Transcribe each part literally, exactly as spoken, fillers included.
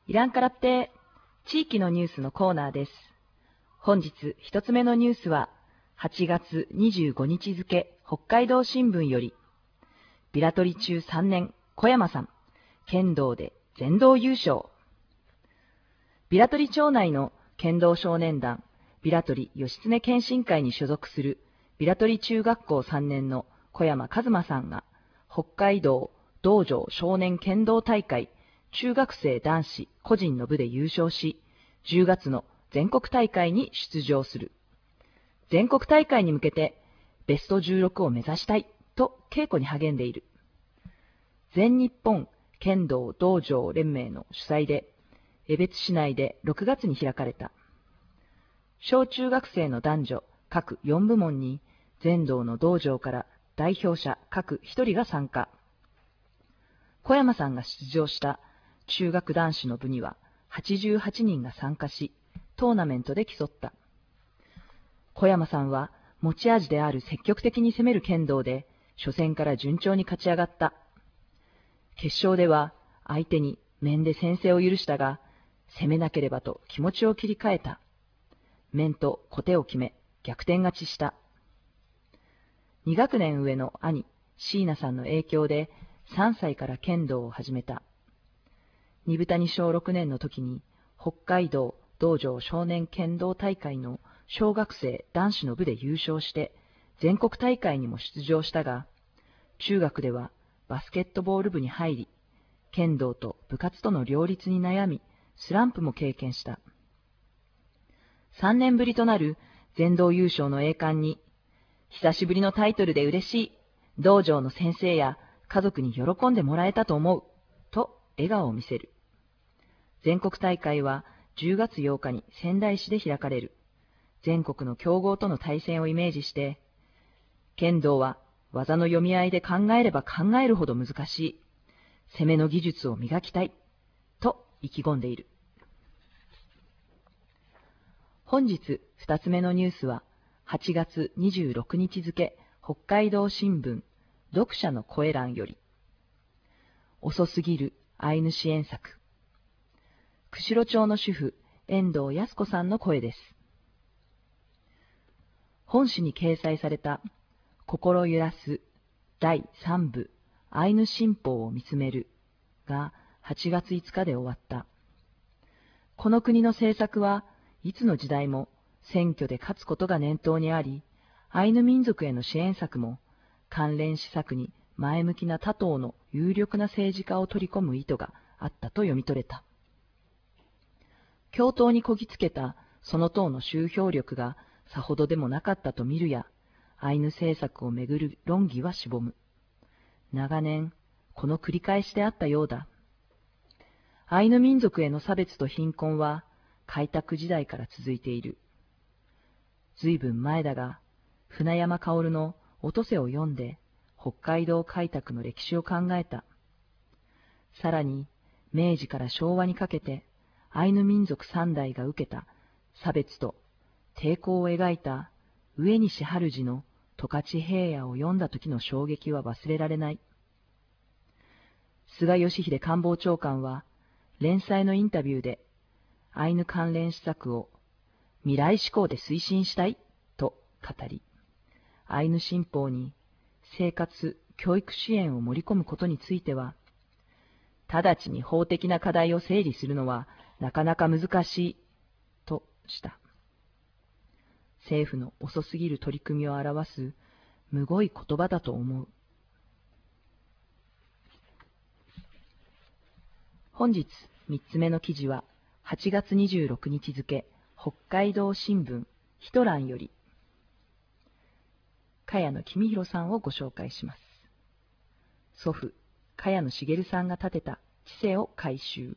イランカラプテ地域のニュースのコーナーです。本日一つ目のニュースは、はちがつにじゅうごにち付北海道新聞より、ビラ取り中さんねん、小山さん、剣道で全道優勝。ビラ取町内の剣道少年団、ビラ取義経剣心会に所属するビラ取中学校さんねんの小山和馬さんが、北海道道場少年剣道大会中学生男子個人の部で優勝し、じゅうがつの全国大会に出場する。全国大会に向けてベストじゅうろくを目指したいと稽古に励んでいる。全日本剣道道場連盟の主催で、江別市内でろくがつに開かれた。小中学生の男女各よんぶもんに、全道の道場から代表者各ひとりが参加。小山さんが出場した中学男子の部にははちじゅうはちにんが参加し、トーナメントで競った。小山さんは持ち味である積極的に攻める剣道で、初戦から順調に勝ち上がった。決勝では相手に面で先制を許したが、攻めなければと気持ちを切り替えた。面と小手を決め、逆転勝ちした。に学年上の兄、椎名さんの影響でさんさいから剣道を始めた。二部谷小ろくねんの時に北海道道場少年剣道大会の小学生男子の部で優勝して全国大会にも出場したが、中学ではバスケットボール部に入り、剣道と部活との両立に悩み、スランプも経験した。さんねんぶりとなる全道優勝の栄冠に、久しぶりのタイトルで嬉しい、道場の先生や家族に喜んでもらえたと思う、と笑顔を見せる。全国大会はじゅうがつようかに仙台市で開かれる。全国の強豪との対戦をイメージして、剣道は技の読み合いで考えれば考えるほど難しい。攻めの技術を磨きたい。と意気込んでいる。本日二つ目のニュースは、はちがつにじゅうろくにち付北海道新聞読者の声欄より。遅すぎるアイヌ支援策。釧路町の主婦、遠藤康子さんの声です。本誌に掲載された、心揺らすだいさんぶアイヌ新報を見つめるがはちがついつかで終わった。この国の政策はいつの時代も選挙で勝つことが念頭にあり、アイヌ民族への支援策も関連施策に前向きな他党の有力な政治家を取り込む意図があったと読み取れた。共闘にこぎつけたその党の集票力がさほどでもなかったと見るや、アイヌ政策をめぐる論議はしぼむ。長年、この繰り返しであったようだ。アイヌ民族への差別と貧困は開拓時代から続いている。ずいぶん前だが、船山薫のおとせを読んで北海道開拓の歴史を考えた。さらに、明治から昭和にかけて、アイヌ民族三代が受けた差別と抵抗を描いた上西春治の十勝平野を読んだ時の衝撃は忘れられない。菅義偉官房長官は連載のインタビューでアイヌ関連施策を未来志向で推進したいと語り、アイヌ新報に生活・教育支援を盛り込むことについては、直ちに法的な課題を整理するのはなかなか難しい、とした。政府の遅すぎる取り組みを表す、むごい言葉だと思う。本日三つ目の記事は、はちがつにじゅうろくにち付、北海道新聞一欄より、茅野公弘さんをご紹介します。祖父、茅野茂さんが建てた知世を改修。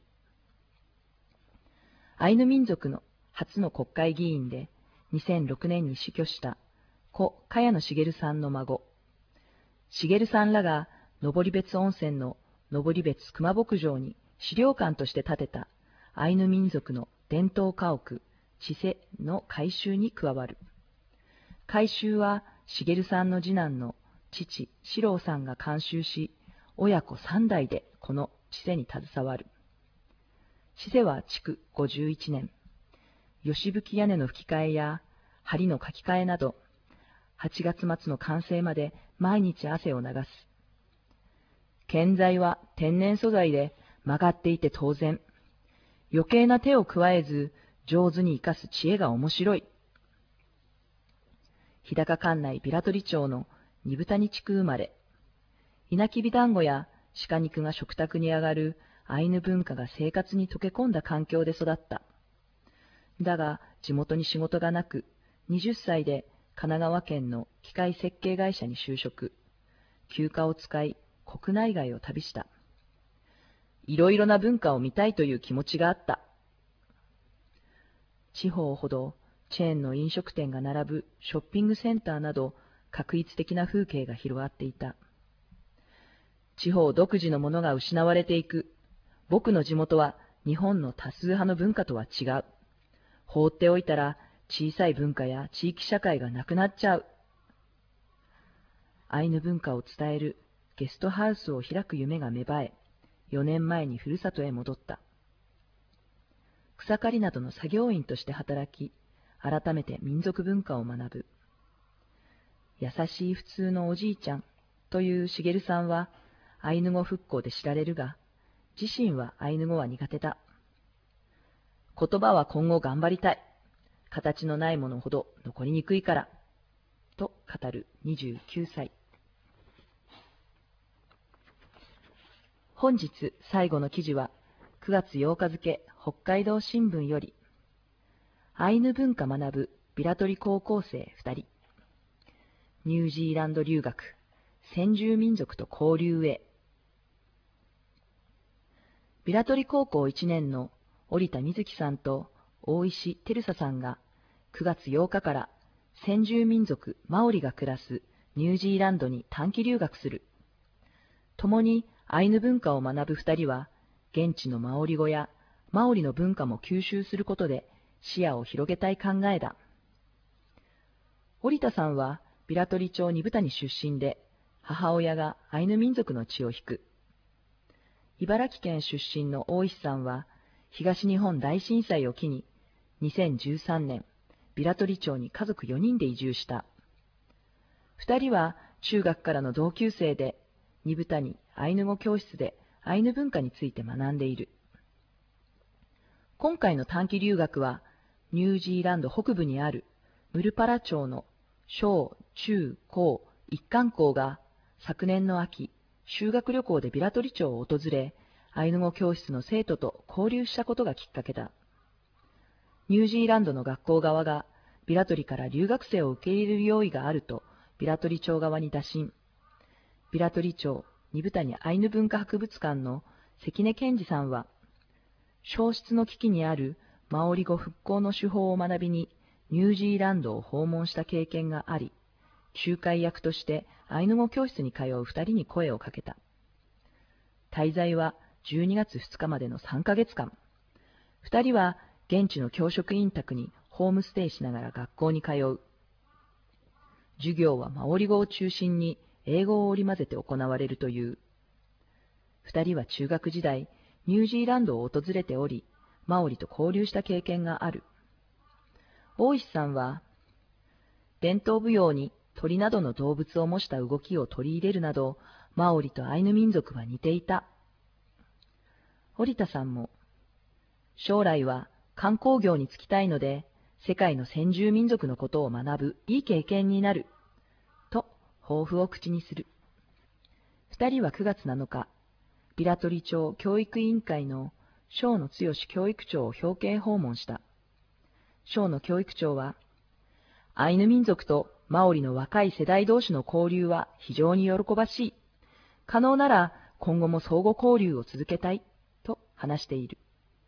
アイヌ民族の初の国会議員で、にせんろくねんに死去した故茅野茂さんの孫。茂さんらが登別温泉の登別熊牧場に資料館として建てたアイヌ民族の伝統家屋、知世の改修に加わる。改修は茂さんの次男の父、四郎さんが監修し、親子三代でこの知世に携わる。 市瀬は築ごじゅういちねん。吉吹屋根の吹き替えや梁の書き換えなど、はちがつ末の完成まで毎日汗を流す。建材は天然素材で曲がっていて当然。余計な手を加えず上手に生かす知恵が面白い。日高管内平取町の二豚に地区生まれ。稲きび団子や鹿肉が食卓に上がるアイヌ文化が生活に溶け込んだ環境で育った。だが地元に仕事がなく、はたちで神奈川県の機械設計会社に就職。休暇を使い国内外を旅した。いろいろな文化を見たいという気持ちがあった。地方ほどチェーンの飲食店が並ぶショッピングセンターなど画一的な風景が広がっていた。地方独自のものが失われていく。僕の地元は日本の多数派の文化とは違う。放っておいたら小さい文化や地域社会がなくなっちゃう。アイヌ文化を伝えるゲストハウスを開く夢が芽生え、よねんまえにふるさとへ戻った。草刈りなどの作業員として働き、改めて民族文化を学ぶ。優しい普通のおじいちゃんという茂さんはアイヌ語復興で知られるが、自身はアイヌ語は苦手だ。言葉は今後頑張りたい。形のないものほど残りにくいから。と語るにじゅうきゅうさい。本日最後の記事はくがつようか付北海道新聞より、アイヌ文化学ぶビラトリ高校生ふたり。ニュージーランド留学、先住民族と交流へ。ビラトリ高校いちねんの織田瑞希さんと大石照沙さんがくがつようかから先住民族マオリが暮らすニュージーランドに短期留学する。共にアイヌ文化を学ぶふたりは、現地のマオリ語やマオリの文化も吸収することで視野を広げたい考えだ。織田さんはビラトリ町二豚に出身で、母親がアイヌ民族の血を引く。茨城県出身の大石さんは、東日本大震災を機に、にせんじゅうさんねん、ビラトリ町に家族よにんで移住した。二人は中学からの同級生で、二豚にアイヌ語教室でアイヌ文化について学んでいる。今回の短期留学は、ニュージーランド北部にあるムルパラ町の小中高一貫校が昨年の秋、修学旅行でビラトリ町を訪れ、アイヌ語教室の生徒と交流したことがきっかけだ。ニュージーランドの学校側がビラトリから留学生を受け入れる用意があるとビラトリ町側に打診。ビラトリ町二豚にアイヌ文化博物館の関根健二さんは、消失の危機にあるマオリ語復興の手法を学びにニュージーランドを訪問した経験があり、仲介役としてアイヌ語教室に通う二人に声をかけた。滞在はじゅうにがつふつかまでのさんかげつかん。二人は現地の教職員宅にホームステイしながら学校に通う。授業はマオリ語を中心に英語を織り交ぜて行われるという。二人は中学時代、ニュージーランドを訪れており、マオリと交流した経験がある。大石さんは、伝統舞踊に鳥などの動物を模した動きを取り入れるなど、マオリとアイヌ民族は似ていた。織田さんも、将来は観光業に就きたいので、世界の先住民族のことを学ぶいい経験になる、と抱負を口にする。二人はくがつなのか、ビラトリ町教育委員会の庄野剛教育長を表敬訪問した。庄野教育長は、アイヌ民族とマオリの若い世代同士の交流は非常に喜ばしい。可能なら今後も相互交流を続けたい、と話している。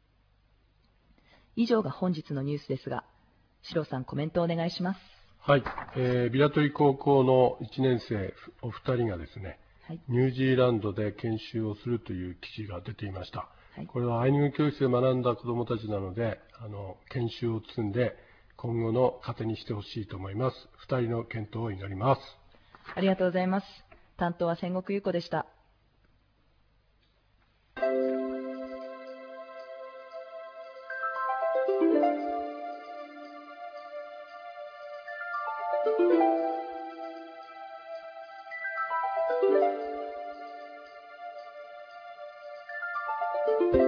以上が本日のニュースですが、シロさんコメントをお願いします。 はい、えー、ビラトリ高校のいちねん生お二人がですね、はい、ニュージーランドで研修をするという記事が出ていました。はい、これはアイヌ語教室で学んだ子どもたちなので、あの研修を積んで今後の糧にしてほしいと思います。二人の健闘を祈ります。 ありがとうございます。担当は千石優子でした。 す。